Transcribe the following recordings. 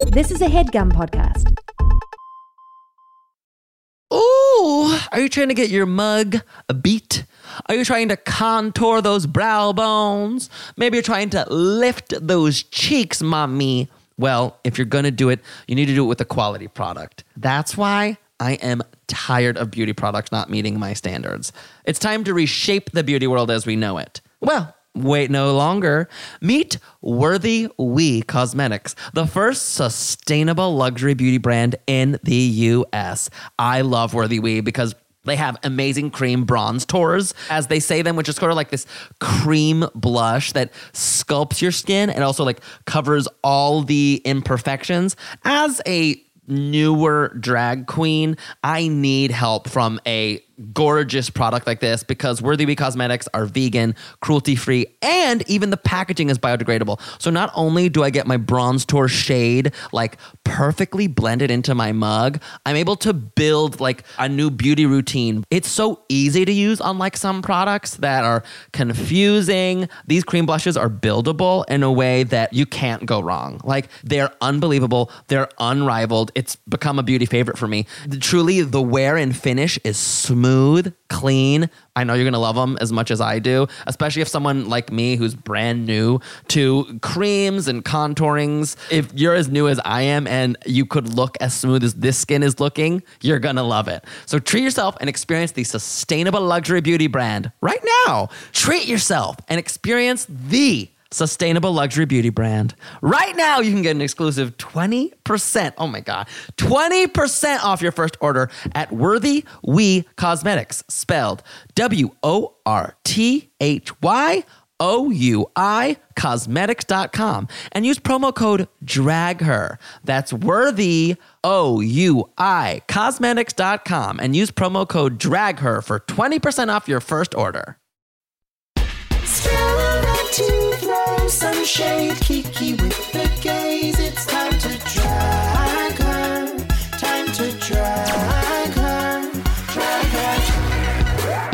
This is a HeadGum podcast. Ooh, are you trying to get your mug a beat? Are you trying to contour those brow bones? Maybe you're trying to lift those cheeks, mommy. Well, if you're going to do it, you need to do it with a quality product. That's why I am tired of beauty products not meeting my standards. It's time to reshape the beauty world as we know it. Well, wait no longer. Meet Worthy We Cosmetics, the first sustainable luxury beauty brand in the U.S. I love Worthy We because they have amazing cream bronze tours, as they say them, which is sort of like this cream blush that sculpts your skin and also like covers all the imperfections. As a newer drag queen, I need help from a gorgeous product like this because Worthy We Cosmetics are vegan, cruelty-free, and even the packaging is biodegradable. So not only do I get my bronze tour shade like perfectly blended into my mug, I'm able to build like a new beauty routine. It's so easy to use, unlike some products that are confusing. These cream blushes are buildable in a way that you can't go wrong. Like, they're unbelievable. They're unrivaled. It's become a beauty favorite for me. Truly, the wear and finish is smooth, clean. I know you're going to love them as much as I do, especially if someone like me who's brand new to creams and contourings. If you're as new as I am and you could look as smooth as this skin is looking, you're going to love it. So treat yourself and experience the sustainable luxury beauty brand right now. Treat yourself and experience the sustainable luxury beauty brand. Right now, you can get an exclusive 20%, oh my God, 20% off your first order at Worthy We Cosmetics, spelled WORTHYOUI cosmetics.com, and use promo code DRAGHER. That's Worthy OUI cosmetics.com, and use promo code DRAGHER for 20% off your first order. Some shade, Kiki with the gaze. It's time to drag her. Time to drag her. Drag her.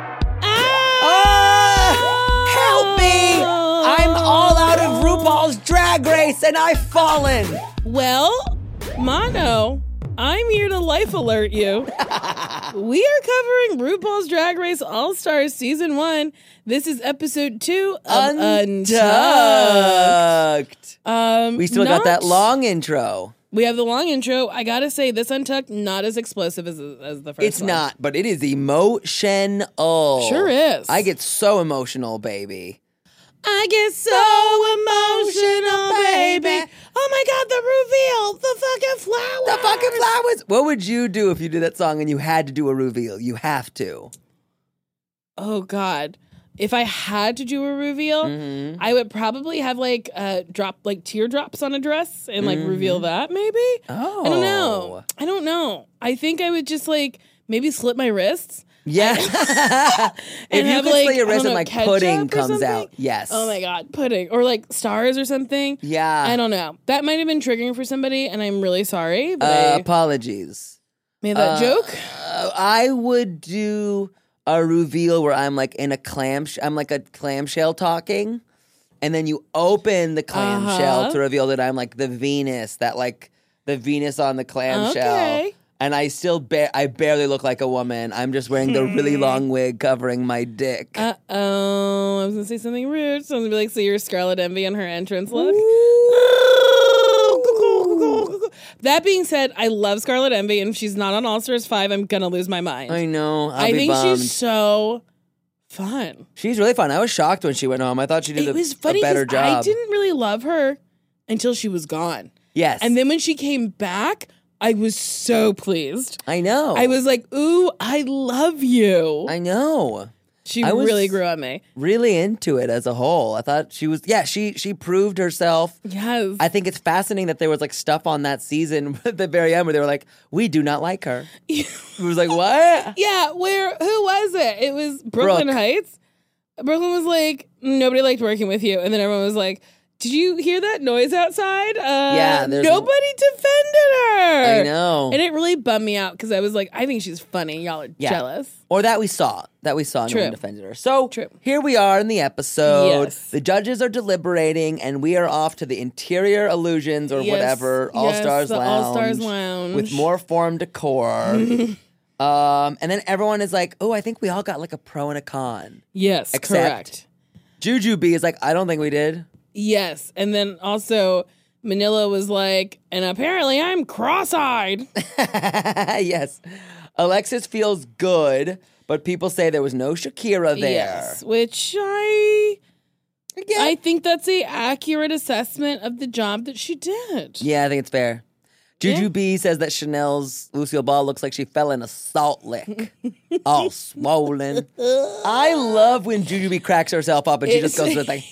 Help me! I'm all out of RuPaul's Drag Race and I've fallen. Well, Mono, I'm here to life alert you. We are covering RuPaul's Drag Race All-Stars Season 1. This is episode 2 of Untucked. We still got that long intro. We have the long intro. I gotta say, this Untucked, not as explosive as the first It's one. not, but it is emotional. Sure is. I get so emotional, baby. I get so emotional, baby. Oh my God, the reveal, the fucking flowers. The fucking flowers. What would you do if you did that song and you had to do a reveal? You have to. Oh God. If I had to do a reveal, I would probably have like drop like teardrops on a dress and like reveal that maybe. Oh. I don't know. I think I would just like maybe slit my wrists. Yeah. If And you have, could like, slit your I wrist don't and know, like pudding ketchup or comes out. something? Yes. Oh my God, pudding. Or like stars or something. Yeah. I don't know. That might have been triggering for somebody and I'm really sorry. But I Apologies. made that joke. I would do a reveal where I'm like in a I'm like a clamshell talking, and then you open the clamshell to reveal that I'm like the Venus, that like the Venus on the clamshell. Okay. And I still I barely look like a woman. I'm just wearing the really long wig covering my dick. Uh-oh. I was going to say something rude. So I was going to be like, so you're Scarlet Envy in her entrance look? That being said, I love Scarlet Envy, and if she's not on All-Stars 5, I'm going to lose my mind. I know. I think she's so fun. She's really fun. I was shocked when she went home. I thought she did It was a funny better 'cause job. I didn't really love her until she was gone. Yes. And then when she came back, I was so pleased. I know. I was like, ooh, I love you. I know. She I was really grew on me. Really into it as a whole. I thought she was, she proved herself. Yes. I think it's fascinating that there was like stuff on that season at the very end where they were like, we do not like her. It was like, what? Yeah, who was it? It was Brooklyn Brooke. Heights. Brooklyn was like, nobody liked working with you. And then everyone was like, did you hear that noise outside? Yeah, nobody defended her. I know. And it really bummed me out because I was like, I think she's funny. Y'all are jealous. Or that we saw. No True. one defended her. So True. here we are in the episode. Yes. The judges are deliberating, and we are off to the Interior Illusions or Yes. whatever, All Yes, Stars the Lounge. All Stars Lounge. With more form decor. And then everyone is like, oh, I think we all got like a pro and a con. Yes, Except- correct. Juju B is like, I don't think we did. Yes. And then also Manila was like, and apparently I'm cross-eyed. Yes. Alexis feels good, but people say there was no Shakira there. Yes, which I Yeah. think that's a accurate assessment of the job that she did. Yeah, I think it's fair. Juju Yeah. B says that Chanel's Lucille Ball looks like she fell in a salt lick. All swollen. I love when Juju B cracks herself up and she just goes with like,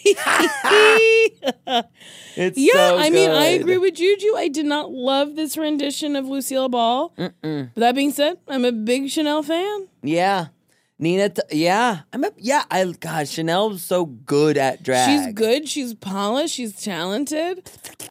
it's Yeah, so I mean, I good. agree with Juju. I did not love this rendition of Lucille Ball. But that being said, I'm a big Chanel fan. Yeah. Nina, God, Chanel's so good at drag. She's good. She's polished. She's talented.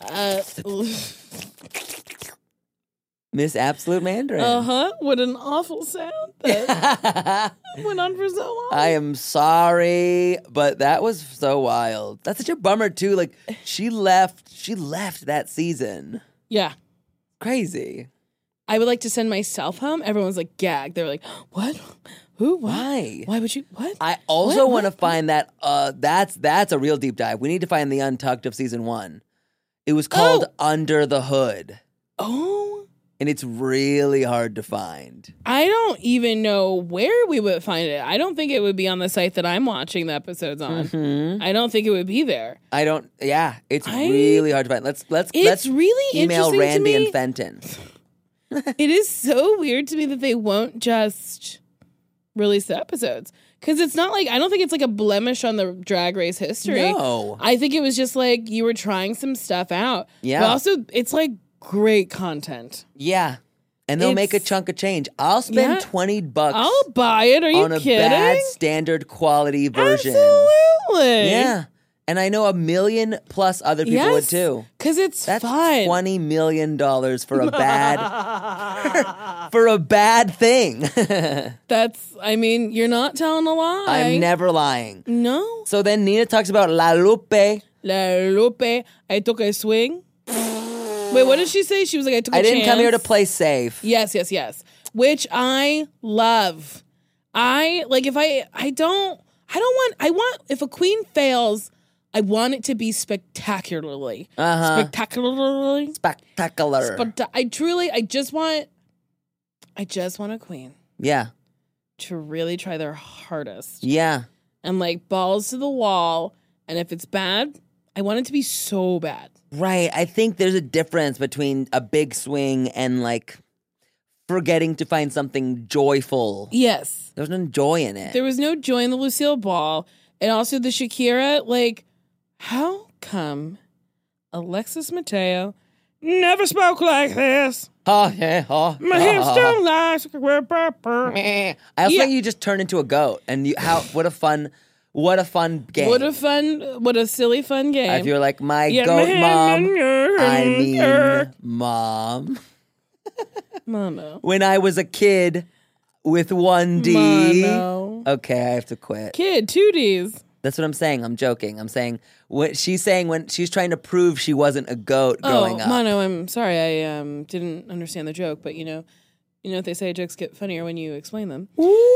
Miss Absolute Mandarin. What an awful sound that went on for so long. I am sorry, but that was so wild. That's such a bummer too. Like she left that season. Yeah. Crazy. I would like to send myself home. Everyone's like gagged. They're like, what? Who? What? Why? Why would you? What? I also What? want to find that that's a real deep dive. We need to find the Untucked of season 1. It was called Under the Hood. Oh, And it's really hard to find. I don't even know where we would find it. I don't think it would be on the site that I'm watching the episodes on. I don't think it would be there. It's really hard to find. Let's really email interesting to Randy me. and Fenton. It is so weird to me that they won't just release the episodes. Because it's not like, I don't think it's like a blemish on the Drag Race history. No. I think it was just like you were trying some stuff out. Yeah. But also, it's like great content. Yeah. And they'll make a It's- chunk of change. I'll spend $20 I'll buy it. Are you on a kidding? bad standard quality version. Absolutely. Yeah. And I know 1 million plus other people would too. Because it's That's fun. $20 million for a bad for a bad thing. That's, I mean, you're not telling a lie. I'm never lying. No. So then Nina talks about La Lupe. La Lupe, I took a swing. Wait, what did she say? She was like, I took a I didn't come here to chance. play safe. Yes. Which I love. I want, if a queen fails, I want it to be spectacularly. Spectacularly. Spectacular. But I just want a queen Yeah. to really try their hardest Yeah. and like balls to the wall. And if it's bad, I want it to be so bad. Right. I think there's a difference between a big swing and like forgetting to find something joyful. Yes. There's no joy in it. There was no joy in the Lucille Ball. And also the Shakira, like, how come Alexis Mateo never spoke like this? Oh, yeah. Oh, My hips don't lie. I also think you just turn into a goat, and what a fun game. What a silly fun game. If you're like my Yeah, goat man, mom, man, I yeah. mean mom. Mono. When I was a kid with 1D. Mono. Okay, I have to quit. Kid, 2Ds. That's what I'm saying. I'm joking. I'm saying what she's saying when she's trying to prove she wasn't a goat growing up. Mono, I'm sorry. I didn't understand the joke, but you know what they say, jokes get funnier when you explain them.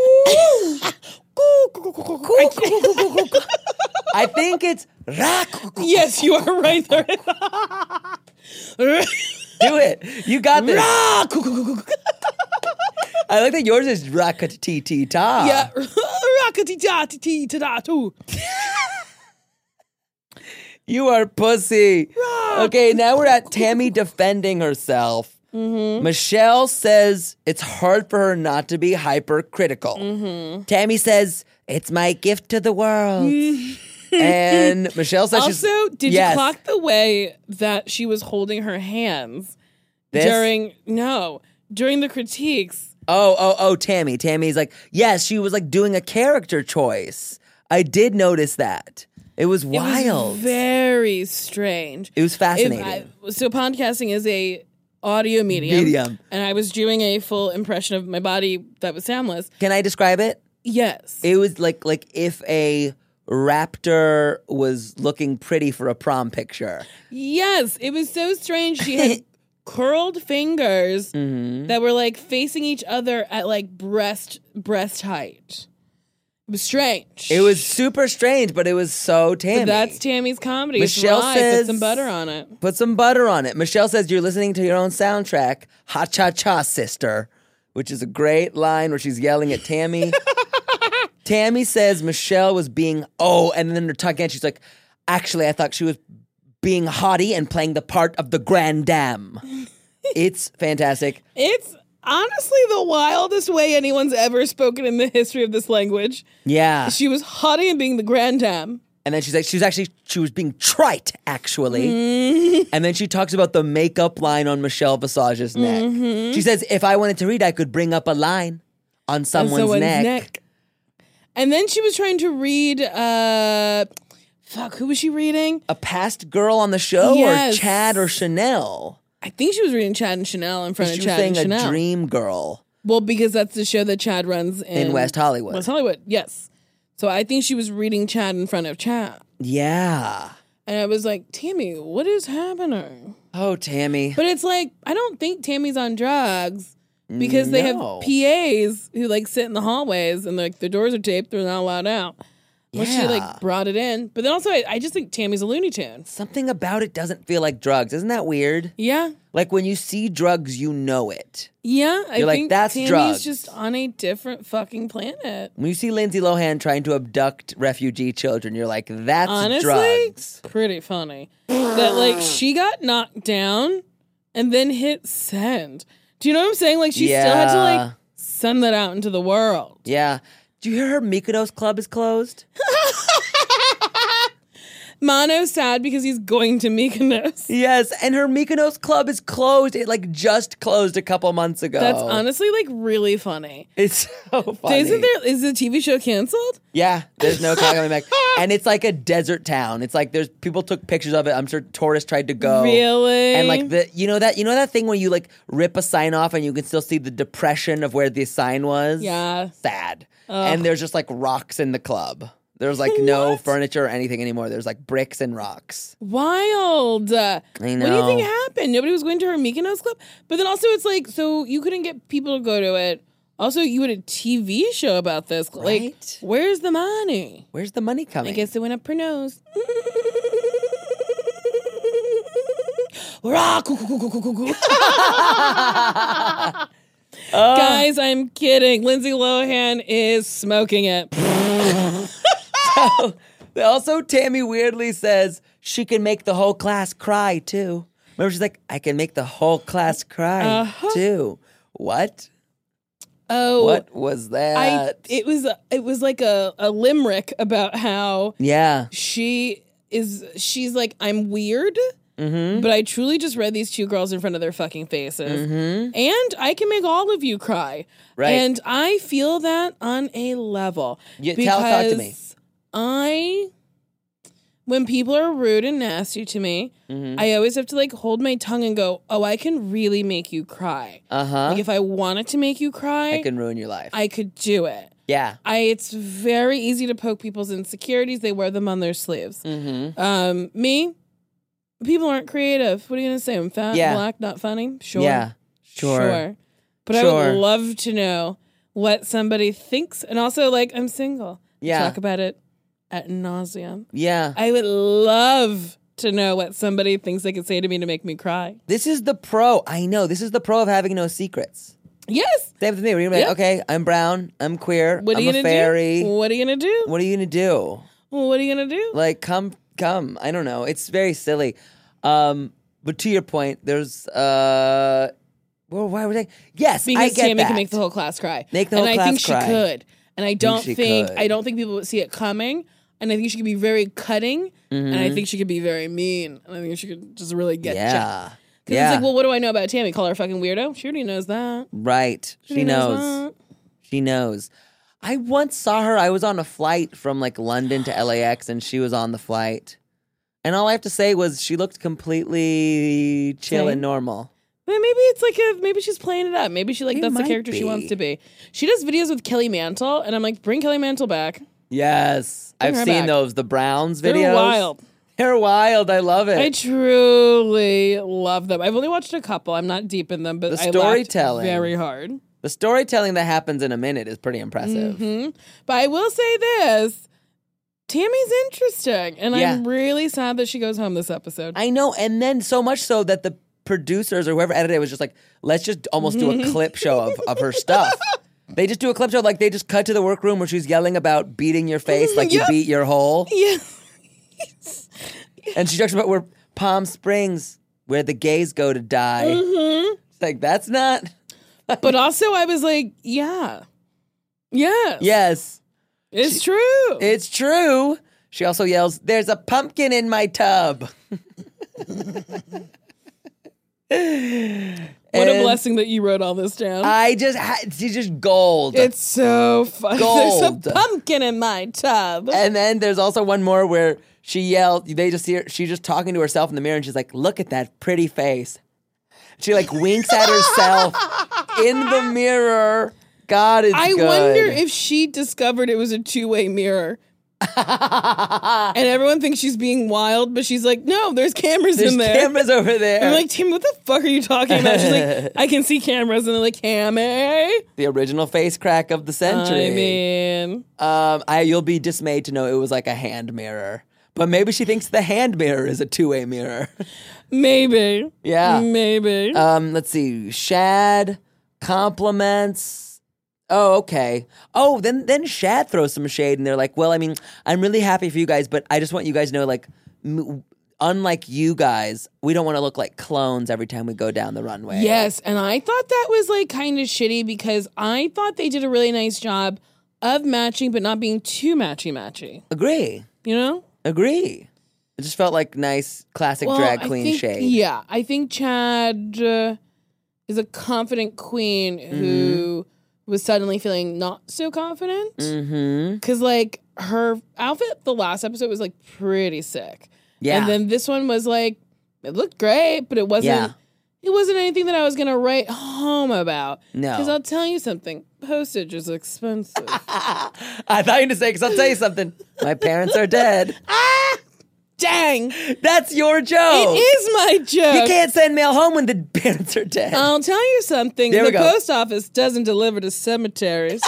I think it's rock. Yes, you are right there. Do it. You got this. I like that yours is rock-a-tee-tee-ta. Yeah. Rockety-da-tee-ta-da-too. You are pussy. Okay, now we're at Tammy defending herself. Michelle says it's hard for her not to be hypercritical. Tammy says, it's my gift to the world. And Michelle says Also, did Yes. you clock the way that she was holding her hands This? during the critiques? Oh, Tammy. Tammy's like, yes, she was like doing a character choice. I did notice that. It was wild. It was very strange. It was fascinating. So podcasting is a audio medium. Medium. And I was doing a full impression of my body that was soundless. Can I describe it? Yes. It was like if a raptor was looking pretty for a prom picture. Yes. It was so strange. She had curled fingers that were like facing each other at like breast height. It was strange. It was super strange, but it was so Tammy. But that's Tammy's comedy. Michelle it's rye. says- Put some butter on it. Put some butter on it. Michelle says you're listening to your own soundtrack, Ha Cha Cha Sister, which is a great line where she's yelling at Tammy. Tammy says Michelle was being, and then they're talking and she's like, actually, I thought she was being haughty and playing the part of the Grand Dame. It's fantastic. It's honestly the wildest way anyone's ever spoken in the history of this language. Yeah. She was haughty and being the grand dame. And then she's like, she was being trite, actually. And then she talks about the makeup line on Michelle Visage's neck. She says, if I wanted to read, I could bring up a line on someone's neck. And then she was trying to read, who was she reading? A past girl on the show Yes. or Chad or Chanel? I think she was reading Chad and Chanel in front of She was Chad saying and Chanel. a dream girl Well, because that's the show that Chad runs in West Hollywood. West Hollywood, yes. So I think she was reading Chad in front of Chad. Yeah. And I was like, Tammy, what is happening? Oh, Tammy. But it's like, I don't think Tammy's on drugs because they have No. PAs who like sit in the hallways and like their doors are taped, they're not allowed out. Unless she Yeah. like brought it in. But then also, I just think Tammy's a Looney Tune. Something about it doesn't feel like drugs. Isn't that weird? Yeah. Like when you see drugs, you know it. Yeah. I You're like, think "That's Tammy's drugs." just on a different fucking planet. When you see Lindsay Lohan trying to abduct refugee children, you're like, that's Honestly, drugs. pretty funny. That like she got knocked down and then hit send. Do you know what I'm saying? Like she still had to Yeah. like send that out into the world. Yeah. Do you hear her Mykonos club is closed? Mono's sad because he's going to Mykonos. Yes, and her Mykonos club is closed. It like just closed a couple months ago. That's honestly like really funny. It's so funny. Is the TV show canceled? Yeah, there's no car coming back. And it's like a desert town. It's like there's people took pictures of it. I'm sure tourists tried to go. Really? And like you know that thing where you like rip a sign off and you can still see the depression of where the sign was? Yeah. Sad. And there's just like rocks in the club. There's like no furniture or anything anymore. There's like bricks and rocks. Wild. I What do you know. think happened? Nobody was going to her Mykonos club? But then also it's like, so you couldn't get people to go to it. Also, you had a TV show about this. Like, Right. where's the money? Where's the money coming? I guess it went up her nose. Rah, coo, coo, coo, coo, coo, coo. Guys, I'm kidding. Lindsay Lohan is smoking it. Also, Tammy weirdly says she can make the whole class cry too. Remember, she's like, I can make the whole class cry too. What? Oh, What was that? it was like a limerick about how Yeah. she's like, I'm weird, but I truly just read these two girls in front of their fucking faces. And I can make all of you cry. Right. And I feel that on a level. Talk to me. When people are rude and nasty to me, I always have to like hold my tongue and go, oh, I can really make you cry. Uh-huh. Like if I wanted to make you cry, I can ruin your life. I could do it. Yeah. It's very easy to poke people's insecurities. They wear them on their sleeves. Me, people aren't creative. What are you gonna say? I'm fat, Yeah. black, not funny. Sure, Yeah. Sure. But I Sure. would love to know what somebody thinks, and also like I'm single. Yeah. Talk about it ad nauseum. Yeah. I would love to know what somebody thinks they could say to me to make me cry. This is the pro. I know. This is the pro of having no secrets. Yes. Same with me. We're gonna be like, Yeah. okay, I'm brown. I'm queer. What are I'm you a gonna fairy. do? What are you gonna do? What are you gonna do? What are you gonna do? Like, come. I don't know. It's very silly. But to your point, there's well, why would I? Yes, I Because get Tammy that. can make the whole class cry. Make the whole and I think class cry. she could. And I don't she think could. I don't think people would see it coming. And I think she could be very cutting. And I think she could be very mean. And I think she could just really get Yeah. Because Yeah. it's like, well, what do I know about Tammy? Call her a fucking weirdo? She already knows that. Right. She already knows knows. She knows. I once saw her. I was on a flight from like London to LAX, and she was on the flight. And all I have to say was she looked completely chill Same. and normal. Maybe it's like maybe she's playing it up. Maybe that's the might character she be. wants to be. She does videos with Kelly Mantle, and I'm like, bring Kelly Mantle back. Yes. Bring I've her seen back. those, the Browns videos. They're wild. They're wild. I love it. I truly love them. I've only watched a couple. I'm not deep in them, but The I laughed storytelling. very hard. The storytelling that happens in a minute is pretty impressive. Mm-hmm. But I will say this. Tammy's interesting, and Yeah. I'm really sad that she goes home this episode. I know, and then so much so that the producers or whoever edited it was just like, let's just almost do a clip show of her stuff. They just do a clip show, like they just cut to the workroom where she's yelling about beating your face like you Yep. beat your hole. Yeah. And she talks about where Palm Springs, where the gays go to die. It's like, that's not... But also, I was like, yeah. Yes. Yes, It's true. it's true. She also yells, there's a pumpkin in my tub. What a blessing that you wrote all this down. She's just gold. It's so fun. Gold. There's a pumpkin in my tub. And then there's also one more where she yelled, they just hear, she's just talking to herself in the mirror and she's like, look at that pretty face. She like winks at herself in the mirror. God, it's I good. wonder if she discovered it was a two-way mirror. And everyone thinks she's being wild, but she's like, no, there's cameras There's in there. cameras over there. I'm like, Tim, what the fuck are you talking about? She's like, I can see cameras. And they're like, Cammy? the original face crack of the century. I mean, You'll be dismayed to know it was like a hand mirror. But maybe she thinks the hand mirror is a two-way mirror. maybe. Yeah. Maybe. Let's see. Shad, compliments. Oh, okay. Oh, then Shad throws some shade and they're like, well, I mean, I'm really happy for you guys, but I just want you guys to know, like, unlike you guys, we don't want to look like clones every time we go down the runway. Yes, and I thought that was like kind of shitty because I thought they did a really nice job of matching, but not being too matchy. Agree. You know? Agree. It just felt like nice classic drag queen I think, shade. Yeah, I think Chad is a confident queen who was suddenly feeling not so confident. Mm-hmm. Because like her outfit, the last episode was like pretty sick. Yeah. And then this one was like, it looked great, but it wasn't. Yeah. It wasn't anything that I was gonna write home about. No. Because I'll tell you something. Postage is expensive. I thought you were going to say, because I'll tell you something. My parents are dead. Dang. That's your joke. It is my joke. You can't send mail home when the parents are dead. I'll tell you something. There we The go. post office doesn't deliver to cemeteries.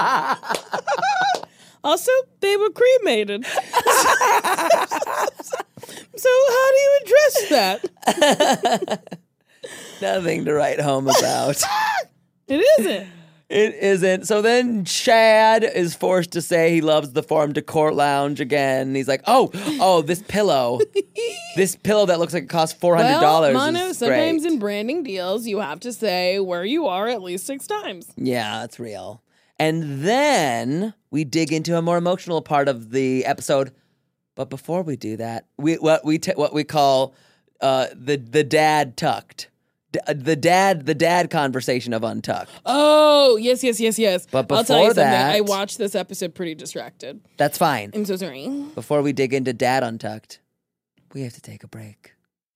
Also, they were cremated. So how do you address that? Nothing to write home about. It isn't. It isn't. So then Chad is forced to say he loves the Forum de Court Lounge again. He's like, oh, this pillow. This pillow that looks like it costs $400 Well, Mono, is sometimes great. in branding deals, you have to say where you are at least 6 times. Yeah, that's real. And then we dig into a more emotional part of the episode. But before we do that, what we call the dad tucked. The dad conversation of Untucked. Oh, yes. But I'll tell you before something. that- I watched this episode pretty distracted. That's fine. I'm so sorry. Before we dig into Dad Untucked, we have to take a break.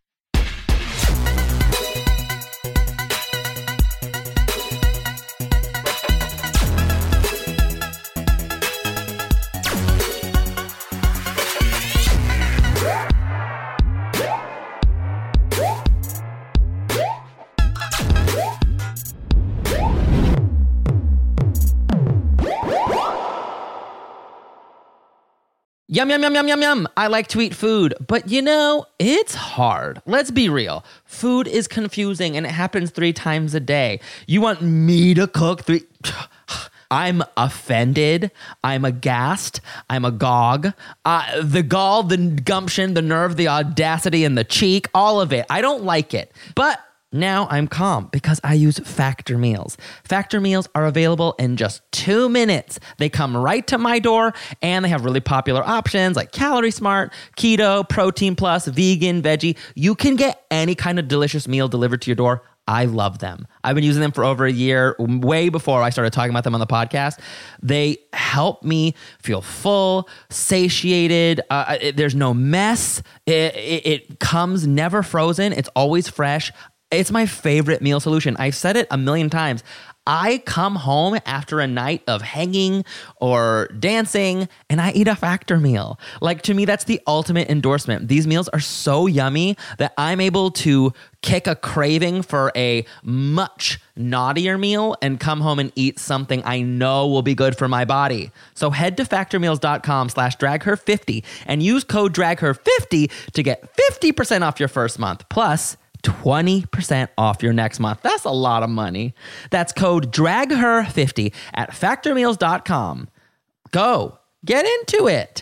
Yum, yum, yum, yum, yum, yum. I like to eat food, but you know, it's hard. Let's be real. Food is confusing and it happens 3 times a day. You want me to cook 3? I'm offended. I'm aghast. I'm agog. The gall, the gumption, the nerve, the audacity, and the cheek, all of it. I don't like it. But now I'm calm because I use Factor meals. Factor meals are available in just 2 minutes. They come right to my door and they have really popular options like Calorie Smart, Keto, Protein Plus, Vegan, Veggie. You can get any kind of delicious meal delivered to your door. I love them. I've been using them for over a year, way before I started talking about them on the podcast. They help me feel full, satiated. There's no mess. It comes never frozen. It's always fresh. It's my favorite meal solution. I've said it a million times. I come home after a night of hanging or dancing and I eat a Factor meal. Like, to me, that's the ultimate endorsement. These meals are so yummy that I'm able to kick a craving for a much naughtier meal and come home and eat something I know will be good for my body. So head to factormeals.com/dragher50 and use code dragher50 to get 50% off your first month. Plus 20% off your next month. That's a lot of money. That's code DRAGHER50 at factormeals.com. Go. Get into it.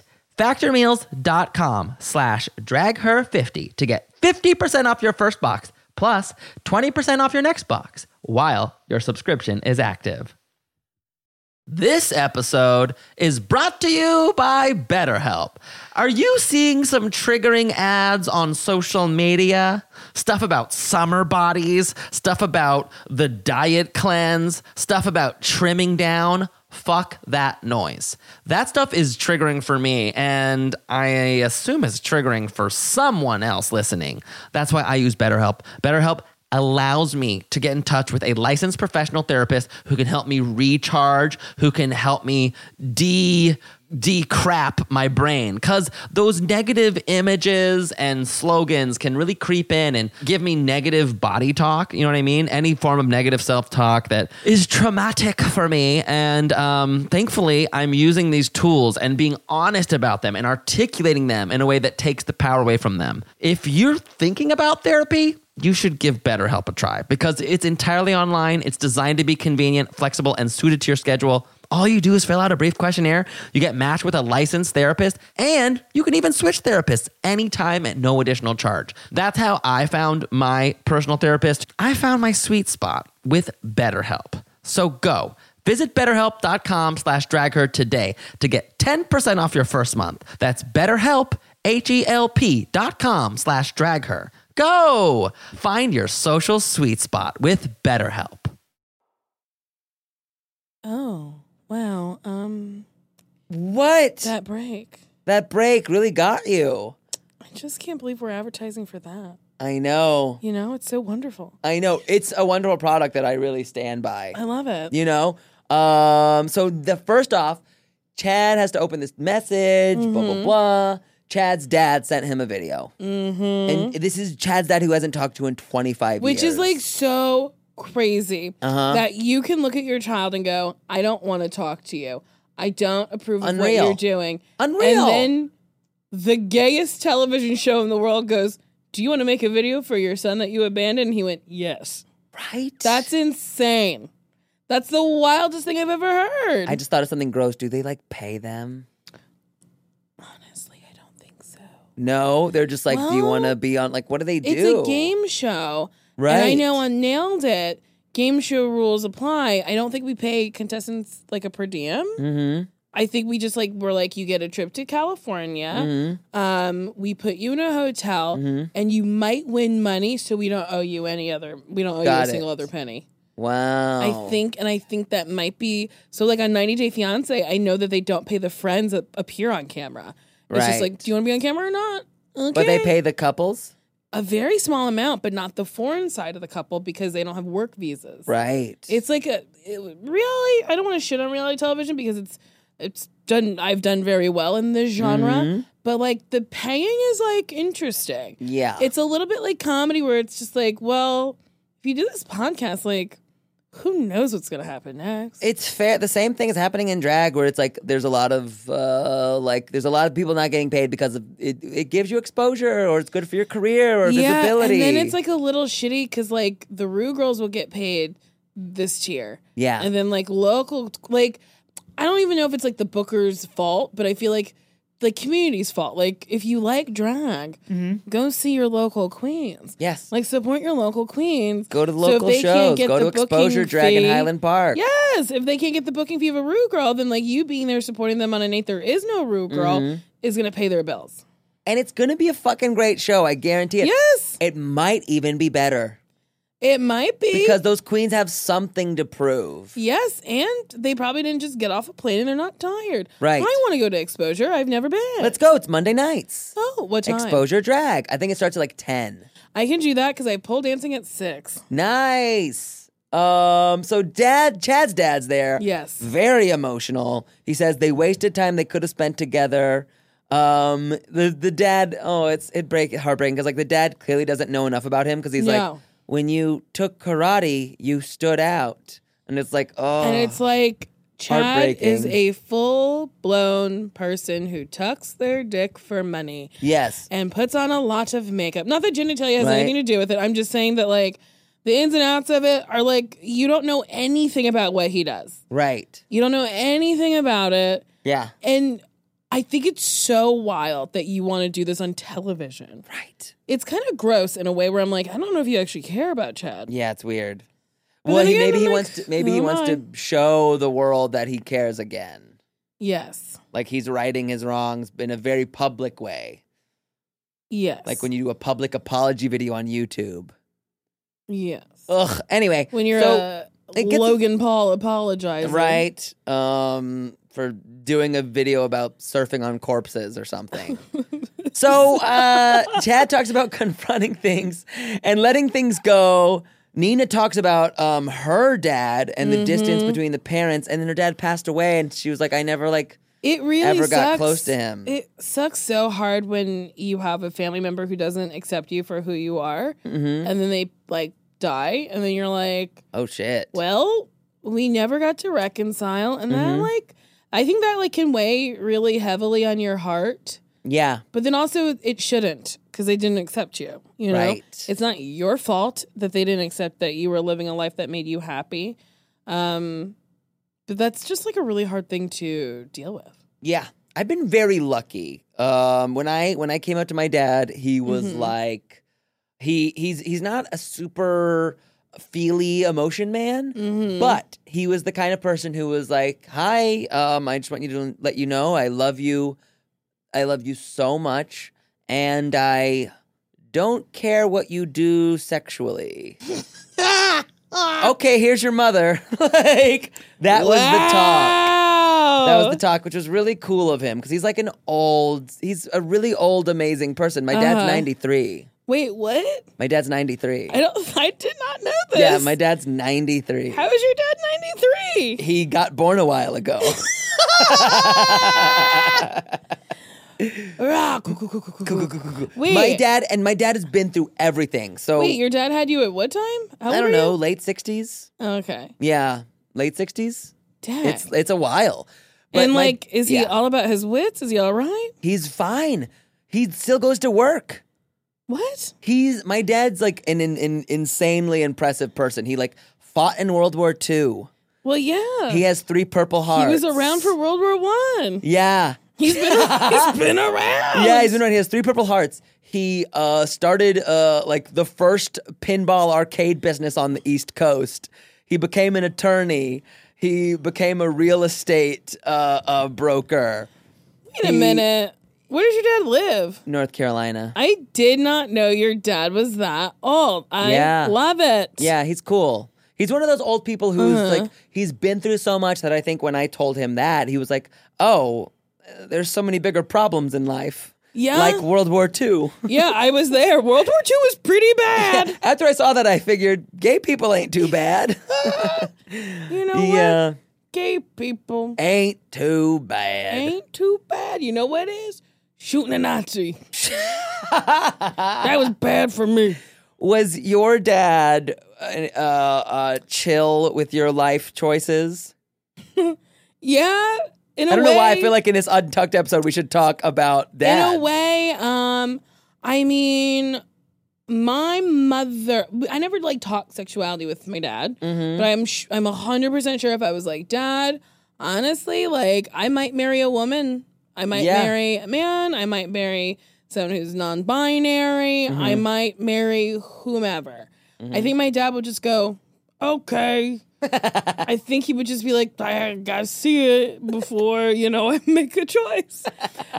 Factormeals.com/dragher50 to get 50% off your first box plus 20% off your next box while your subscription is active. This episode is brought to you by BetterHelp. Are you seeing some triggering ads on social media? Stuff about summer bodies, stuff about the diet cleanse, stuff about trimming down? Fuck that noise. That stuff is triggering for me, and I assume it's triggering for someone else listening. That's why I use BetterHelp. BetterHelp allows me to get in touch with a licensed professional therapist who can help me recharge, who can help me decrap my brain, because those negative images and slogans can really creep in and give me negative body talk. You know what I mean? Any form of negative self-talk that is traumatic for me. And thankfully, I'm using these tools and being honest about them and articulating them in a way that takes the power away from them. If you're thinking about therapy, you should give BetterHelp a try because it's entirely online. It's designed to be convenient, flexible, and suited to your schedule. All you do is fill out a brief questionnaire. You get matched with a licensed therapist, and you can even switch therapists anytime at no additional charge. That's how I found my personal therapist. I found my sweet spot with BetterHelp. So go. Visit BetterHelp.com/dragher today to get 10% off your first month. That's BetterHelp, HELP.com/dragher. Go! Find your social sweet spot with BetterHelp. Oh, wow. What? That break. That break really got you. I just can't believe we're advertising for that. I know. You know, it's so wonderful. I know. It's a wonderful product that I really stand by. I love it. You know? So the first off, Chad has to open this message, blah, blah, blah. Chad's dad sent him a video. And this is Chad's dad who hasn't talked to in 25 years. Which is like so crazy that you can look at your child and go, I don't want to talk to you. I don't approve of what you're doing. Unreal. And then the gayest television show in the world goes, do you want to make a video for your son that you abandoned? And he went, yes. Right? That's insane. That's the wildest thing I've ever heard. I just thought of something gross. Do they like pay them? Honestly, I don't think so. No, they're just like, do you want to be on, like, what do they do? It's a game show. Right. And I know on Nailed It, game show rules apply. I don't think we pay contestants like a per diem. Mm-hmm. I think we just like, we're like, you get a trip to California. Mm-hmm. We put you in a hotel and you might win money. So we don't owe you we don't owe you a single other penny. Wow. I think that might be, so like on 90 Day Fiancé, I know that they don't pay the friends that appear on camera. It's just like, do you want to be on camera or not? Okay. But they pay the couples? A very small amount, but not the foreign side of the couple because they don't have work visas. Right. It's like really, I don't want to shit on reality television because it's done, I've done very well in this genre, but like the paying is like interesting. Yeah. It's a little bit like comedy where it's just like, well, if you do this podcast, like, who knows what's going to happen next? It's fair. The same thing is happening in drag where it's like there's a lot of there's a lot of people not getting paid because of it gives you exposure or it's good for your career or visibility. And then it's like a little shitty because like the Rue girls will get paid this tier. Yeah. And then like local, like I don't even know if it's like the booker's fault, but I feel like the community's fault. Like if you like drag, go see your local queens. Yes. Like support your local queens. Go to the local shows. Go to Exposure Drag in Highland Park. Yes. If they can't get the booking fee of a Rue girl, then like you being there supporting them on a night there is no Rue girl is going to pay their bills. And it's going to be a fucking great show. I guarantee it. Yes. It might even be better. It might be. Because those queens have something to prove. Yes, and they probably didn't just get off a plane and they're not tired. Right. I want to go to Exposure. I've never been. Let's go. It's Monday nights. Oh, what time? Exposure Drag. I think it starts at like 10. I can do that because I pole dancing at 6. Nice. So Chad's dad's there. Yes. Very emotional. He says they wasted time they could have spent together. The dad, heartbreaking because like the dad clearly doesn't know enough about him because he's like, No. when you took karate, you stood out. And it's like, oh. And it's like Chad Heartbreaking. is a full-blown person who tucks their dick for money yes. and puts on a lot of makeup. Not that genitalia has Right. anything to do with it. I'm just saying that like the ins and outs of it are like you don't know anything about what he does. Right. You don't know anything about it. Yeah. And I think it's so wild that you want to do this on television. Right. It's kind of gross in a way where I'm like, I don't know if you actually care about Chad. Yeah, it's weird. But Well, then again, maybe I'm he like, wants to show the world that he cares again. Yes. Like he's righting his wrongs in a very public way. Yes. Like when you do a public apology video on YouTube. Yes. Ugh. Anyway, When you're it gets- Logan Paul apologizing. right, for doing a video about surfing on corpses or something. So Chad talks about confronting things and letting things go. Nina talks about her dad and the distance between the parents, and then her dad passed away, and she was like, I never It really ever got sucks. close to him. It sucks so hard when you have a family member who doesn't accept you for who you are, and then they die, and then you're like, Oh shit. well, we never got to reconcile, and that I think that can weigh really heavily on your heart. Yeah. But then also it shouldn't because they didn't accept you. You know, Right. it's not your fault that they didn't accept that you were living a life that made you happy. But that's just a really hard thing to deal with. Yeah, I've been very lucky. When I came out to my dad, he was like, he's not a super feely emotion man, but he was the kind of person who was like, "Hi, I just want you to let you know I love you. I love you so much, and I don't care what you do sexually." Okay, here's your mother. That was the talk. That was the talk, which was really cool of him because he's he's a really old, amazing person. My dad's 93. Wait, what? My dad's 93. I did not know this. Yeah, my dad's 93. How is your dad 93? He got born a while ago. Wait, My dad has been through everything. So wait, your dad had you at what time? How I old don't were know, you? late 60s? Okay. Yeah, late 60s? Dang. It's a while. But And my- is he yeah. all about his wits? Is he all right? He's fine. He still goes to work. What? My dad's an insanely impressive person. He fought in World War II. Well, yeah. He has 3 Purple Hearts. He was around for World War One. Yeah. He's been around. Yeah, he's been around. He has 3 Purple Hearts. He started the first pinball arcade business on the East Coast. He became an attorney. He became a real estate broker. Wait a minute. Where does your dad live? North Carolina. I did not know your dad was that old. I Yeah. love it. Yeah, he's cool. He's one of those old people who's he's been through so much that I think when I told him that, he was like, oh, there's so many bigger problems in life. Yeah. Like World War II. Yeah, I was there. World War II was pretty bad. After I saw that, I figured gay people ain't too bad. You know Yeah. what? Gay people Ain't too bad. ain't too bad. You know what is? Shooting a Nazi. That was bad for me. Was your dad chill with your life choices? Yeah, in a way. I don't know why I feel like in this Untucked episode we should talk about that. In a way, I mean, my mother. I never talked sexuality with my dad, but I'm 100% sure if I was like, Dad, honestly, I might marry a woman. I might marry a man. I might marry someone who's non-binary. I might marry whomever. I think my dad would just go, okay. I think he would just be like, I gotta see it before, I make a choice.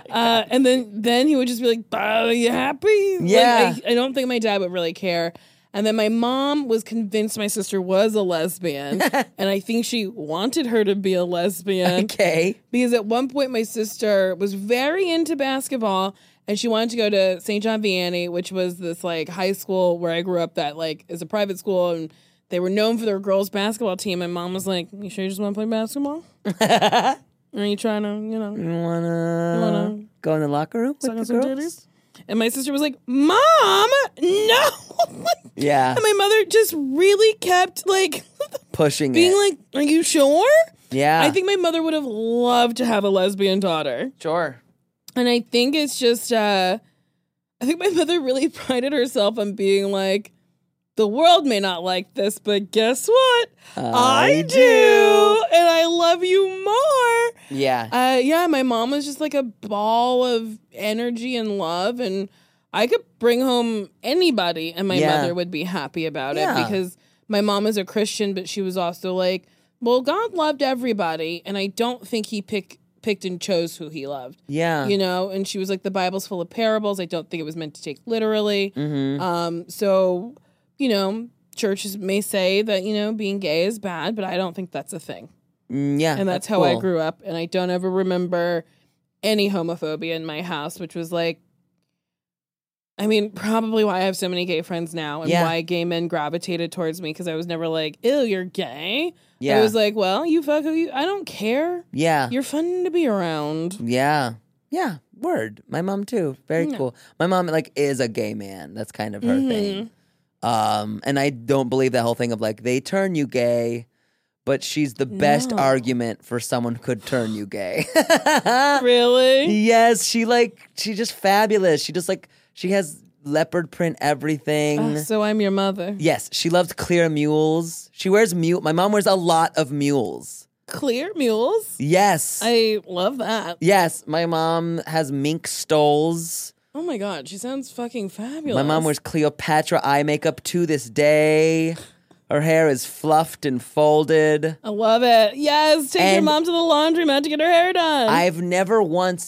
And then he would just be like, are you happy? Yeah. I don't think my dad would really care. And then my mom was convinced my sister was a lesbian. And I think she wanted her to be a lesbian. Okay. Because at one point my sister was very into basketball and she wanted to go to St. John Vianney, which was this like high school where I grew up that like is a private school and they were known for their girls basketball team. And mom was like, you sure you just want to play basketball? Are you trying to, You wanna go in the locker room with the girls? titties? And my sister was like, Mom, no. Yeah. And my mother just really kept like Pushing being it. like, are you sure? Yeah. I think my mother would have loved to have a lesbian daughter. Sure. And I think it's just, I think my mother really prided herself on being like, the world may not like this, but guess what? I do. And I love you more. Yeah. Yeah, my mom was just like a ball of energy and love. And I could bring home anybody and my Yeah. mother would be happy about Yeah. it because my mom is a Christian, but she was also like, well, God loved everybody. And I don't think he picked and chose who he loved. Yeah. You know, and she was like, the Bible's full of parables. I don't think it was meant to take literally. So, you know, churches may say that, you know, being gay is bad, but I don't think that's a thing. Yeah. And that's how I cool. grew up. And I don't ever remember any homophobia in my house, which was like, I mean, probably why I have so many gay friends now and Yeah. why gay men gravitated towards me because I was never like, ew, you're gay. Yeah. I was like, well, you fuck who you, I don't care. Yeah. You're fun to be around. Yeah. Yeah. Word. My mom too. Very cool. My mom like is a gay man. That's kind of her thing. And I don't believe that whole thing of like they turn you gay, but she's the best argument for someone who could turn you gay. Really? Yes, she's just fabulous. She has leopard print everything. So I'm your mother. Yes, she loves clear mules. She wears mule. My mom wears a lot of mules. Clear mules? Yes. I love that. Yes, my mom has mink stoles. Oh my God, she sounds fucking fabulous. My mom wears Cleopatra eye makeup to this day. Her hair is fluffed and folded. I love it. Yes, take your And- mom to the laundromat to get her hair done. I've never once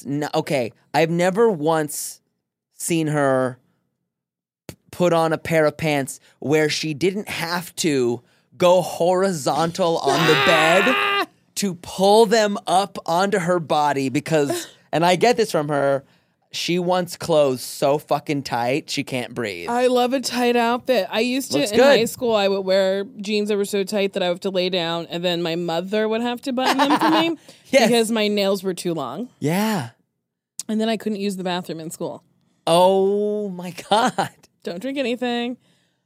seen her put on a pair of pants where she didn't have to go horizontal on the bed to pull them up onto her body because, and I get this from her, she wants clothes so fucking tight she can't breathe. I love a tight outfit. I used to, Looks in good. high school, I would wear jeans that were so tight that I would have to lay down, and then my mother would have to button them for me Yes. because my nails were too long. Yeah. And then I couldn't use the bathroom in school. Oh my God. Don't drink anything.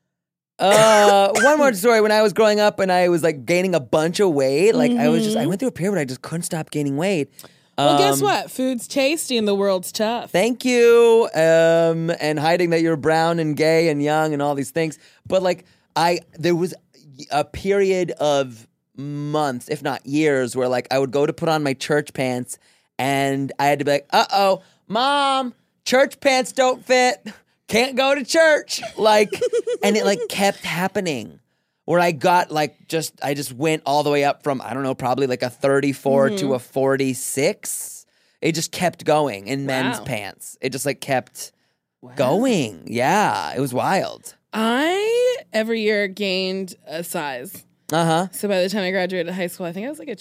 One more story. When I was growing up and I was like gaining a bunch of weight, like I went through a period where I just couldn't stop gaining weight. Well, guess what? Food's tasty and the world's tough. Thank you. And hiding that you're brown and gay and young and all these things. But like there was a period of months, if not years, where like I would go to put on my church pants and I had to be like, uh-oh, Mom, church pants don't fit. Can't go to church. Like, and it like kept happening. Where I got like I just went all the way up from, I don't know, probably like a 34 to a 46. It just kept going in men's pants. It just like kept going. Yeah, it was wild. I, every year, gained a size. Uh-huh. So by the time I graduated high school, I think I was like a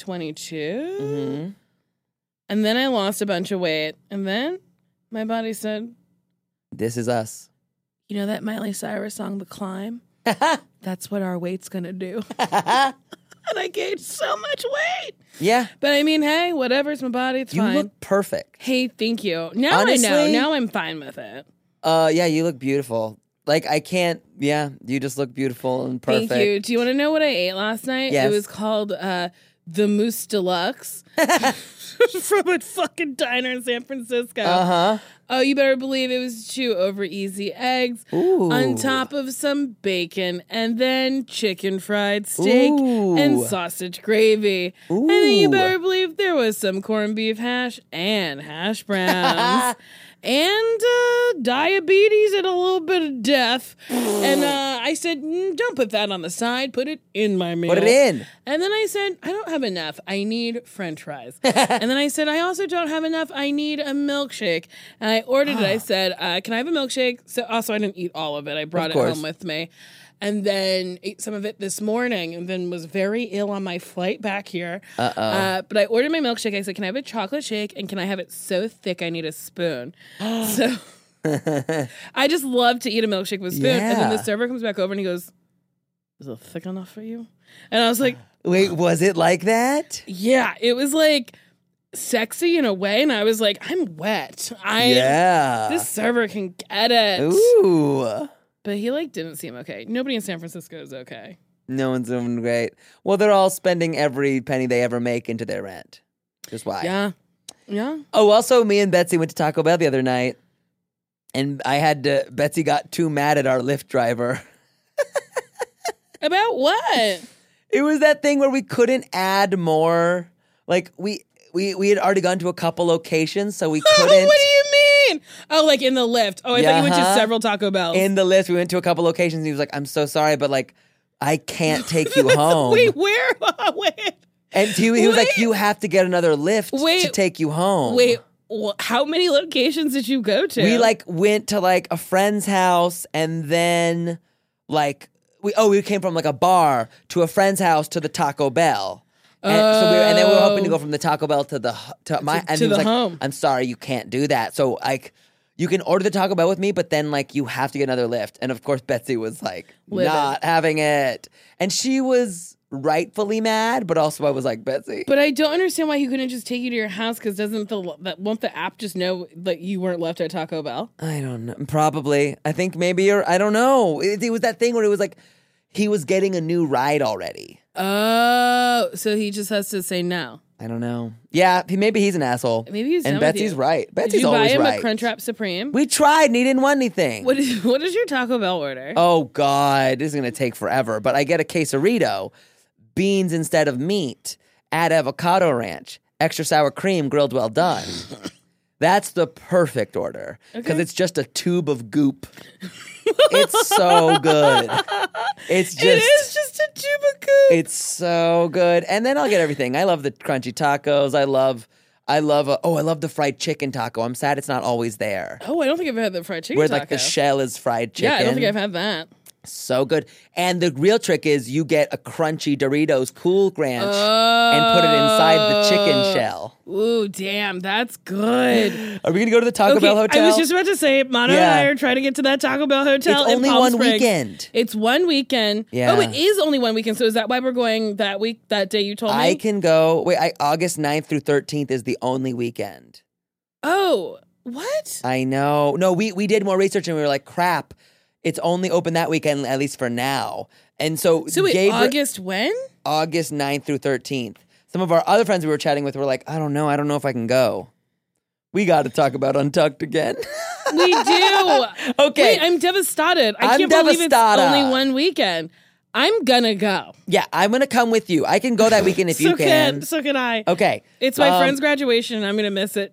22. And then I lost a bunch of weight. And then my body said, This is us. you know that Miley Cyrus song, The Climb? That's what our weight's going to do. And I gained so much weight. Yeah. But I mean, hey, whatever. It's my body. It's You fine. look perfect. Hey, thank you. Now Honestly, I know. Now I'm fine with it. Yeah, you look beautiful. Like I can't, yeah, you just look beautiful and perfect. Thank you. Do you want to know what I ate last night? Yes. It was called the Moose Deluxe from a fucking diner in San Francisco. Uh-huh. Oh, you better believe it was 2 over easy eggs Ooh. on top of some bacon and then chicken fried steak Ooh. and sausage gravy. And then you Ooh. better believe there was some corned beef hash and hash browns. And diabetes and a little bit of death. And I I said, don't put that on the side. Put it in my meal. Put it in. And then I said, I don't have enough. I need French fries. And then I said, I also don't have enough. I need a milkshake. And I ordered it. I said, can I have a milkshake? So also, I didn't eat all of it. I brought it home with me. And then ate some of it this morning and then was very ill on my flight back here. But I ordered my milkshake. I said, can I have a chocolate shake? And can I have it so thick I need a spoon? So I just love to eat a milkshake with a spoon. Yeah. And then the server comes back over and he goes, is it thick enough for you? And I was like, Wait, was it like that? yeah, it was like sexy in a way. And I was like, I'm wet. This server can get it. Ooh. But he didn't seem okay. Nobody in San Francisco is okay. No one's doing great. Well, they're all spending every penny they ever make into their rent. Just why? Yeah. Yeah. Oh, also, me and Betsy went to Taco Bell the other night, and Betsy got too mad at our Lyft driver. About what? It was that thing where we couldn't add more. Like, we had already gone to a couple locations, so we couldn't. What do you mean? Oh, like in the lift. Oh, I thought you went to several Taco Bells. In the list, we went to a couple locations, and he was like, I'm so sorry, but I can't take you home. Wait, where? Wait. And he was like, you have to get another lift to take you home. Wait, how many locations did you go to? We went to a friend's house, and then we came from a bar to a friend's house to the Taco Bell. And and then we were hoping to go from the Taco Bell to he was like, home. I'm sorry, you can't do that. So you can order the Taco Bell with me, but then you have to get another lift. And of course, Betsy was not having it, and she was rightfully mad, but also I was like, Betsy. But I don't understand why he couldn't just take you to your house, because won't the app just know that you weren't left at Taco Bell? I don't know. Probably. I think maybe, I don't know. It was that thing where it was he was getting a new ride already. Oh, so he just has to say no. I don't know. Yeah, maybe he's an asshole. Maybe he's and done with Betsy's you. right. Betsy's always right. Did you buy him a Crunchwrap Supreme? We tried and he didn't want anything. What is your Taco Bell order? Oh God, this is gonna take forever. But I get a quesarito, beans instead of meat, add avocado ranch, extra sour cream, grilled well done. That's the perfect order because it's just a tube of goop. It's so good. It is just a tube of goop. It's so good. And then I'll get everything. I love the crunchy tacos. I love the fried chicken taco. I'm sad it's not always there. Oh, I don't think I've had the fried chicken Where taco. the shell is fried chicken. Yeah, I don't think I've had that. So good. And the real trick is you get a crunchy Doritos Cool Ranch and put it inside the chicken shell. Ooh, damn, that's good. Are we going to go to the Taco Bell hotel? I was just about to say, Mono and I are trying to get to that Taco Bell hotel It's in only Palm one Springs. weekend. It's one weekend. Yeah. Oh, it is only one weekend. So is that why we're going that week, that day you told me? I can go. August 9th through 13th is the only weekend. Oh, what? I know. No, we did more research and we were like, crap. It's only open that weekend, at least for now. And so wait, August when? August 9th through 13th. Some of our other friends we were chatting with were like, I don't know if I can go. We got to talk about Untucked again. We do. Okay. Wait, I'm devastated. I can't believe it's only one weekend. I'm gonna go. Yeah, I'm gonna come with you. I can go that weekend if you can. So can I. Okay. It's my friend's graduation and I'm gonna miss it.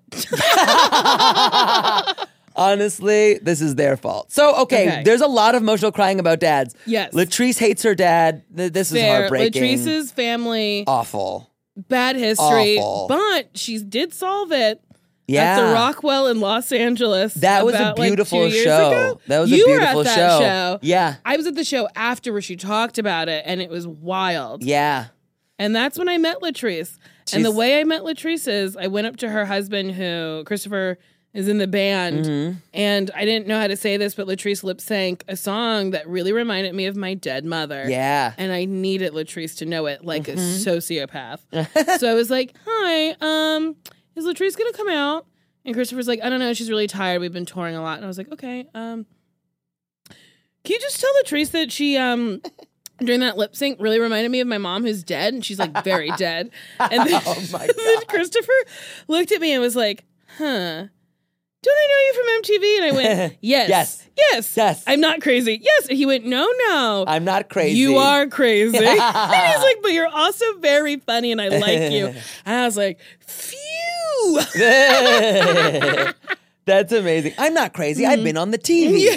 Honestly, this is their fault. So, okay, there's a lot of emotional crying about dads. Yes. Latrice hates her dad. This is heartbreaking. Latrice's family. Awful. Bad history. Awful. But she did solve it. Yeah. At the Rockwell in Los Angeles. That was a beautiful 2 years show. ago. That was a You beautiful were at that show. Yeah. I was at the show after where she talked about it, and it was wild. Yeah. And that's when I met Latrice. And the way I met Latrice is I went up to her husband, who Christopher is in the band, and I didn't know how to say this, but Latrice lip sync a song that really reminded me of my dead mother. Yeah. And I needed Latrice to know it like a sociopath. So I was like, hi, is Latrice gonna come out? And Christopher's like, I don't know, she's really tired. We've been touring a lot. And I was like, okay, can you just tell Latrice that she during that lip sync really reminded me of my mom who's dead, and she's like very dead. And then, Oh my then Christopher looked at me and was like, huh. Don't I know you from MTV? And I went, yes. Yes. I'm not crazy. Yes. And he went, no. I'm not crazy. You are crazy. And he's like, but you're also very funny and I like you. And I was like, phew. That's amazing. I'm not crazy. I've been on the TV.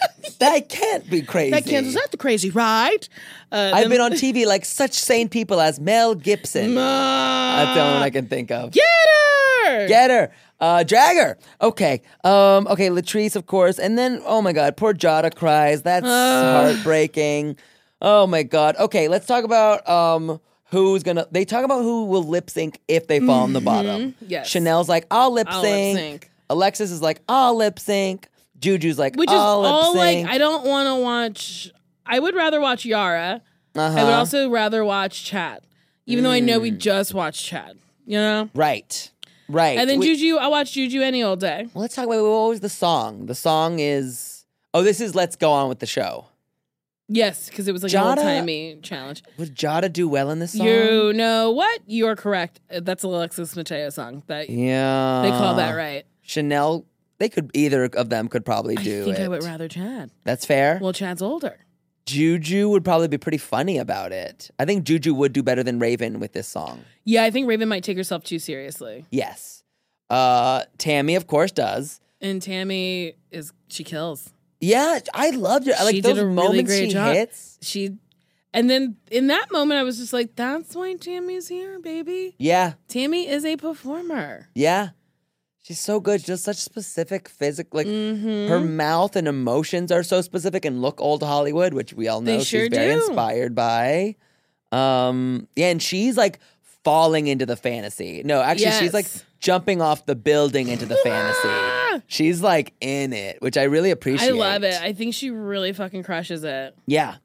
That can't be crazy. That cancels out the crazy, right? I've been on TV like such sane people as Mel Gibson. That's the only one I can think of. Get her! Get her. Drag her. Okay. Okay, Latrice, of course. And then, oh my God, poor Jada cries. That's heartbreaking. Oh my God. Okay, let's talk about they talk about who will lip sync if they fall on the bottom. Yes. Chanel's like, I'll lip I'll lip sync. sync. Alexis is like, I'll lip sync. Juju's like, Which is I'll lip all like, sync. I don't want to watch. I would rather watch Yara. I would also rather watch Chad, even though I know we just watched Chad. You know, Right. and then Juju. I watch Juju any old day. Well, let's talk about what was the song. The song is this is Let's Go On With the Show. Yes, because it was like Jada- an old timey challenge. Would Jada do well in this song? You know what? You are correct. That's a Alexis Mateo song. That Yeah. they call that right. Chanel, either of them could probably do I think it. I would rather Chad. That's fair. Well, Chad's older. Juju would probably be pretty funny about it. I think Juju would do better than Raven with this song. Yeah, I think Raven might take herself too seriously. Yes. Tammy, of course, does. And Tammy she kills. Yeah, I loved her. I like She those did a really moments great she job. hits. And then in that moment, I was just like, that's why Tammy's here, baby. Yeah, Tammy is a performer. yeah. She's so good. She does such specific physical, like Mm-hmm. her mouth and emotions are so specific and look old Hollywood, which we all know They she's sure very do. inspired by. Yeah, and she's like falling into the fantasy. No, actually, she's like Yes. jumping off the building into the fantasy. She's like in it, which I really appreciate. I love it. I think she really fucking crushes it. Yeah.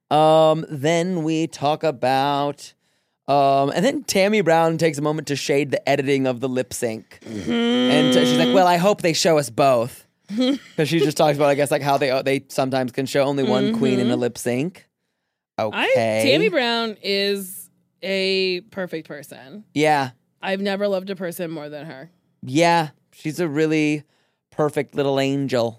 Then we talk about, and then Tammy Brown takes a moment to shade the editing of the lip sync, and she's like, "Well, I hope they show us both," because she just talks about, I guess, like how they sometimes can show only one queen in a lip sync. Okay, Tammy Brown is a perfect person. Yeah, I've never loved a person more than her. yeah, she's a really perfect little angel.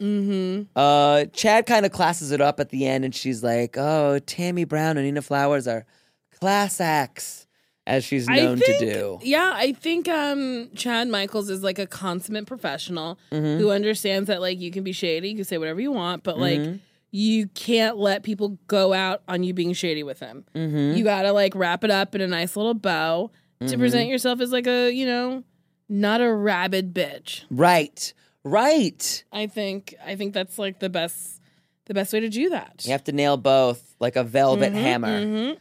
Chad kind of classes it up at the end, and she's like, "Oh, Tammy Brown and Nina Flowers are class acts," as she's known to do. Yeah, I think Chad Michaels is like a consummate professional who understands that like you can be shady, you can say whatever you want, but like you can't let people go out on you being shady with them. You gotta like wrap it up in a nice little bow to present yourself as like a, not a rabid bitch. Right. I think that's like the best way to do that. You have to nail both like a velvet hammer.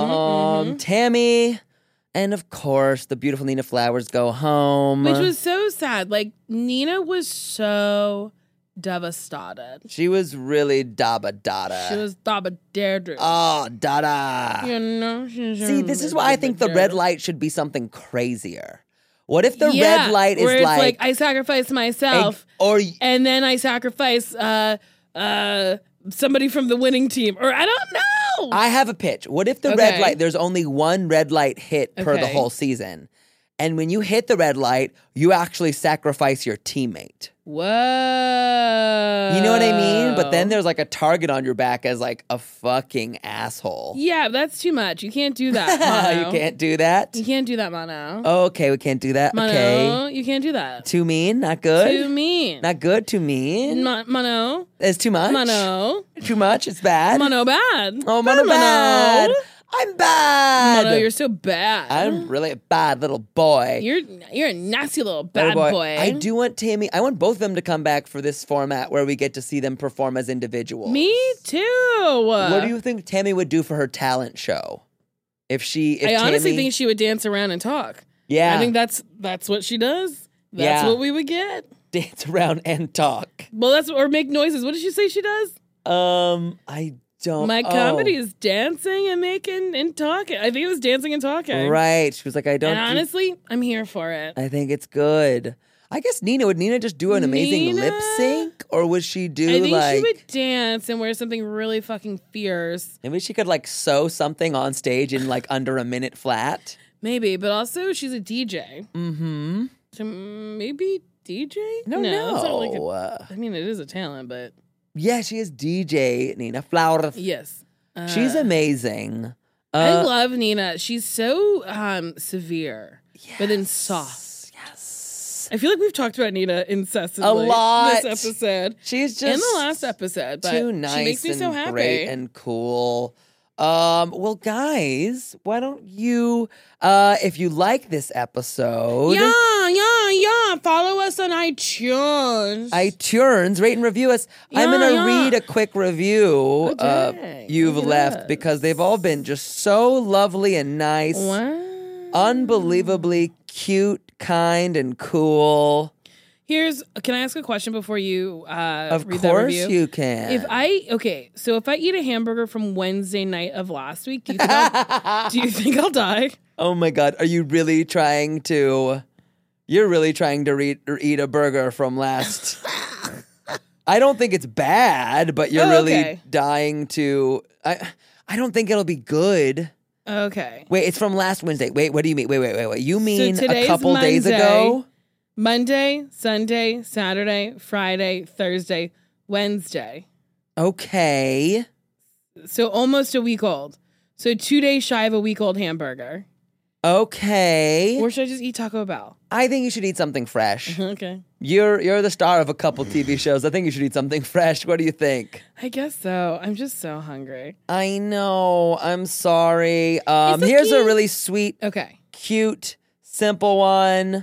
Tammy, and of course, the beautiful Nina Flowers go home. Which was so sad. Like Nina was so devastated. She was really daba dada. She was devastated. Oh, dada. See, this is why I think the red light should be something crazier. What if the red light is where it's like I sacrifice myself, and then I sacrifice somebody from the winning team, or I don't know. I have a pitch. What if the red light, there's only one red light hit per the whole season, and when you hit the red light, you actually sacrifice your teammate. Whoa. You know what I mean? But then there's like a target on your back as like a fucking asshole. Yeah, that's too much. You can't do that, Mono. You can't do that? You can't do that, Mono. Okay, we can't do that. Mono, Okay. you can't do that. Too mean? Not good? Too mean. Not good? Too mean? Mono. It's too much? Mono. Too much? It's bad? Mono bad. Oh, Mono bad. I'm bad. Mono, you're so bad. I'm really a bad little boy. You're a nasty little Little bad boy. I do want Tammy. I want both of them to come back for this format where we get to see them perform as individuals. Me too. What do you think Tammy would do for her talent show? I honestly think she would dance around and talk. Yeah. I think that's what she does. That's Yeah. what we would get. dance around and talk. Well, or make noises. What did she say she does? I don't. My comedy is dancing and making and talking. I think it was dancing and talking. Right. She was like, I don't. And honestly, I'm here for it. I think it's good. I guess would Nina just do an amazing Nina? lip sync, or would she do I think like? she would dance and wear something really fucking fierce. Maybe she could like sew something on stage in like under a minute flat. Maybe, but also she's a DJ. Mm-hmm. So maybe DJ? No. It's not like I mean, it is a talent, but Yeah, she is DJ Nina Flowers. yes. She's amazing. I love Nina. She's so severe, but then soft. I feel like we've talked about Nina incessantly A lot. this episode. She's just in the last episode, but too nice she makes me and so happy. great and cool. Well, guys, why don't you, if you like this episode, Yeah. Follow us on iTunes. iTunes, rate and review us. I'm Yeah, gonna yeah. read a quick review Okay. you've Look at left us. because they've all been just so lovely and nice, Wow. unbelievably cute, kind, and cool. Can I ask a question before you Of read that course review? you can. If I eat a hamburger from Wednesday night of last week, do you think I'll die? Oh my God, are you really trying to? You're really trying to eat a burger from last. I don't think it's bad, but you're really okay. dying to. I don't think it'll be good. Okay. Wait, it's from last Wednesday. Wait, what do you mean? Wait. You mean a today's couple days Monday. ago? Monday, Sunday, Saturday, Friday, Thursday, Wednesday. Okay. So almost a week old. So 2 days shy of a week old hamburger. Okay. Or should I just eat Taco Bell? I think you should eat something fresh. Okay. You're the star of a couple TV shows. I think you should eat something fresh. What do you think? I guess so. I'm just so hungry. I know. I'm sorry. It's Here's a okay. really sweet, Okay. cute, simple one.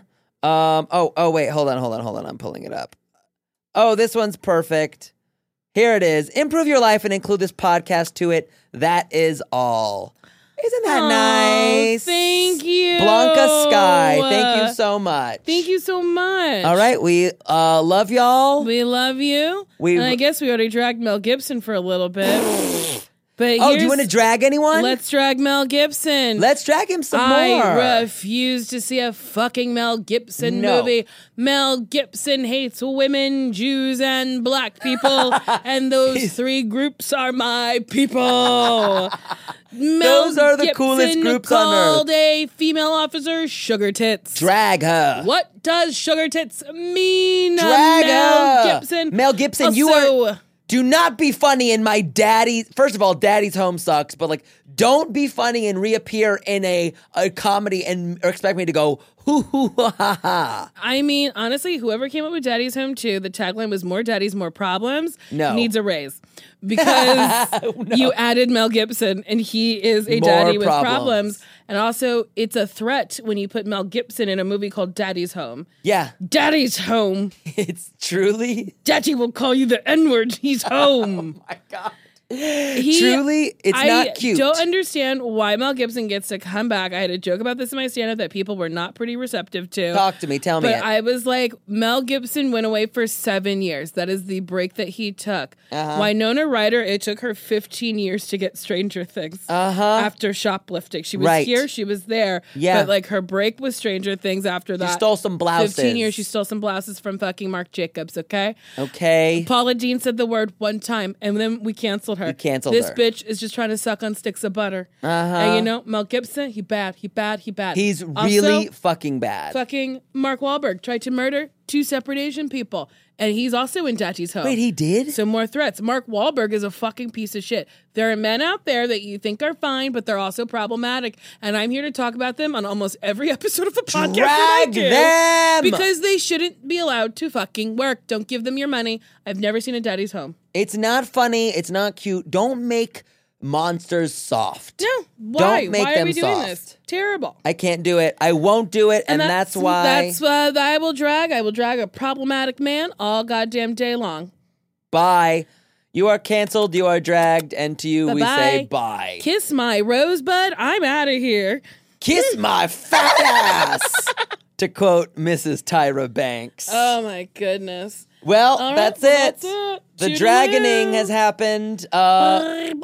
Wait, hold on. I'm pulling it up. Oh, this one's perfect. Here it is. Improve your life and include this podcast to it. That is all. Isn't that nice? Thank you. Blanca Sky. Thank you so much. Thank you so much. All right, we love y'all. We love you. We- and I guess we already dragged Mel Gibson for a little bit. But Oh, do you want to drag anyone? Let's drag Mel Gibson. Let's drag him some more. I refuse to see a fucking Mel Gibson No. movie. Mel Gibson hates women, Jews, and black people, and those three groups are my people. Those are the Gibson coolest groups on earth. called a female officer sugar tits. Drag her. What does sugar tits mean? Drag Mel her. Gibson. Mel Gibson, you Also- are. Do not be funny in my daddy. First of all, Daddy's Home sucks, but like, don't be funny and reappear in a comedy and expect me to go hoo hoo ha ha. I mean, honestly, whoever came up with Daddy's Home 2, the tagline was more daddies, more problems, No. needs a raise. Because you added Mel Gibson and he is a More daddy with problems. problems. And also, it's a threat when you put Mel Gibson in a movie called Daddy's Home. Yeah, Daddy's home. it's truly. Daddy will call you the N-word. He's home. My God. Truly, it's not cute. I don't understand why Mel Gibson gets to come back. I had a joke about this in my stand-up that people were not pretty receptive to. Talk to me. Tell me. But it. I was like, Mel Gibson went away for 7 years. That is the break that he took. Winona Ryder, it took her 15 years to get Stranger Things after shoplifting. She was Right. here, she was there. Yeah. But like her break was Stranger Things after that. stole some blouses. 15 years, she stole some blouses from fucking Marc Jacobs, okay? Okay. Paula Dean said the word one time, and then we canceled her. You canceled this her. bitch is just trying to suck on sticks of butter. And you know, Mel Gibson, he bad. He's Also, really fucking bad. fucking Mark Wahlberg tried to murder 2 separate Asian people, and he's also in Daddy's Home. Wait, he did? So more threats. Mark Wahlberg is a fucking piece of shit. There are men out there that you think are fine, but they're also problematic, and I'm here to talk about them on almost every episode of the podcast that I Drag do. them! Because they shouldn't be allowed to fucking work. Don't give them your money. I've never seen a Daddy's Home. It's not funny. It's not cute. Don't make monsters soft. No, why? Don't make Why are them we doing soft. this? Terrible. I can't do it. I won't do it, and that's why. That's I will drag a problematic man all goddamn day long. Bye. You are canceled. You are dragged, and to you we Bye-bye. say bye. Kiss my rosebud. I'm out of here. Kiss my fat ass. To quote Mrs. Tyra Banks. Oh my goodness. Well, All right, that's well, it. that's it. The Toodaloo. dragoning has happened. Bye.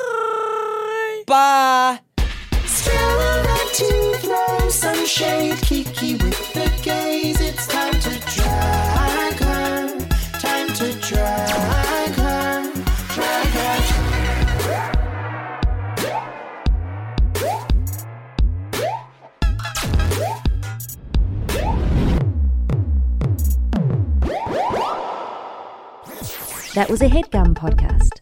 Bye. Still like to throw some shade, Kiki with the gaze. It's time to drag her. Time to drag her. Drag her. That was a HeadGum podcast.